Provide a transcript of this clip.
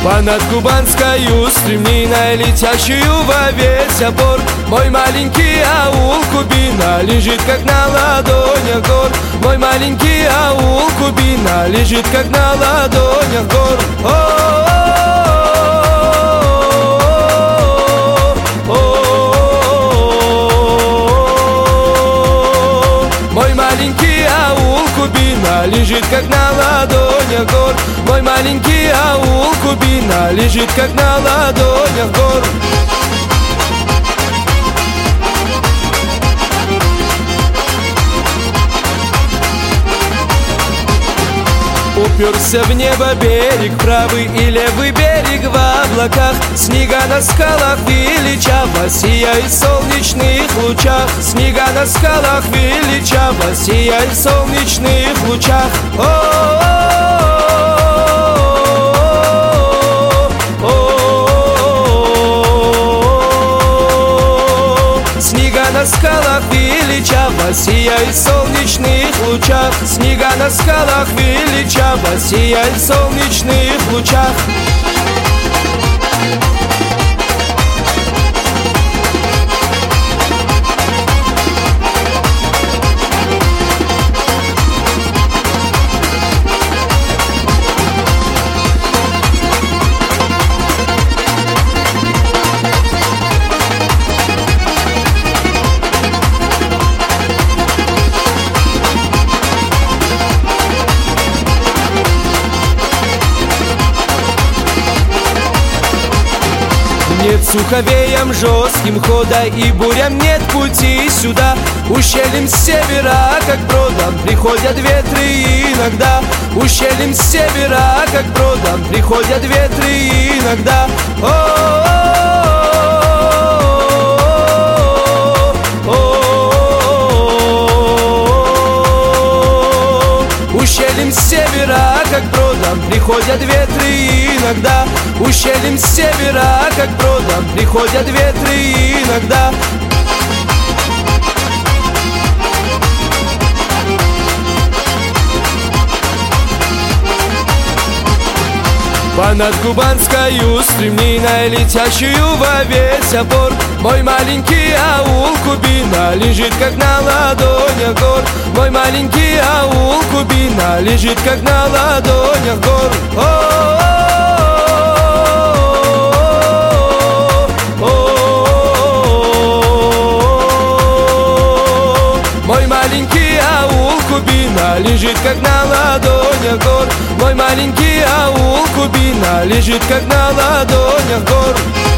Понад Кубанскою стремниной, летящую во весь опор, мой маленький аул Кубина лежит как на ладонях гор. Мой маленький аул Кубина лежит как на ладонях гор. Мой маленький аул Кубина лежит как на ладонях гор. Мой маленький аул Кубина лежит как на ладонях гор. Уперся в небо берег, правый и левый берег в облаках. Снега на скалах величаво сияет в солнечных лучах. Снега на скалах величаво сияет в солнечных лучах. Снега на скалах величаво сияет в солнечных лучах. Снега на скалах величаво сияет в солнечных лучах. Нет суховеям жестким хода, и бурям нет пути сюда. Ущельем с севера, как бродом, приходят ветры иногда. Ущельем с севера, как бродом, приходят ветры иногда. Ущельем с севера, как бродом, приходят ветры иногда. Ущельем с севера, как бродом, приходят ветры иногда. Понад Кубанскою стремниной, летящую во весь опор, мой маленький аул Кубина лежит как на ладонях гор. Мой маленький аул Кубина лежит как на ладонях гор. Мой маленький аул Кубина лежит как на ладонях гор. Мой маленький аул Кубина лежит как на ладонях гор.